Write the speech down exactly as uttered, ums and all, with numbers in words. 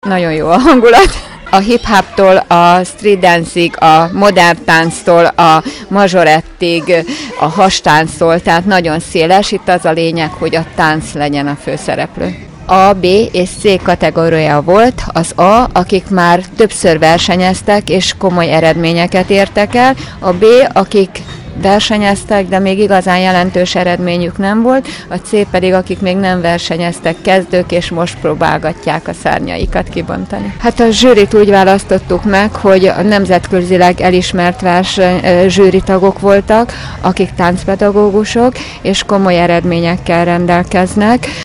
Nagyon jó a hangulat. A hip-hoptól a street dancing, a modern tánctól a majorettig, a hastánctól, tehát nagyon széles. Itt az a lényeg, hogy a tánc legyen a főszereplő. A, B és C kategória volt. Az A, akik már többször versenyeztek és komoly eredményeket értek el. A B, akik versenyeztek, de még igazán jelentős eredményük nem volt, a C pedig, akik még nem versenyeztek, kezdők, és most próbálgatják a szárnyaikat kibontani. Hát a zsűrit úgy választottuk meg, hogy a nemzetközileg elismert verseny zsűritagok voltak, akik táncpedagógusok, és komoly eredményekkel rendelkeznek.